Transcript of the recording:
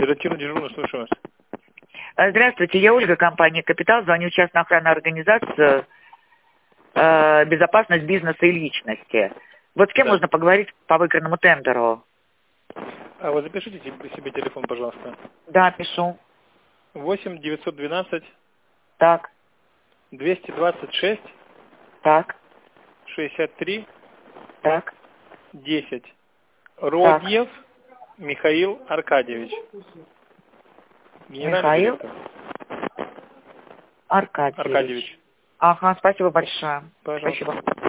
Оперативно дежурно, слушаю вас. Здравствуйте, я Ольга, компания «Капитал». Звоню в частную охранную организацию «Безопасность бизнеса и личности». Вот с кем можно поговорить по выигранному тендеру? А вы запишите себе телефон, пожалуйста. Да, пишу. 8 912 Так, 226 так, 63 так. 10. Родьев Михаил Аркадьевич. Генеральный Михаил директор. Аркадьевич. Аркадьевич. Ага, спасибо большое. Пожалуйста. Спасибо.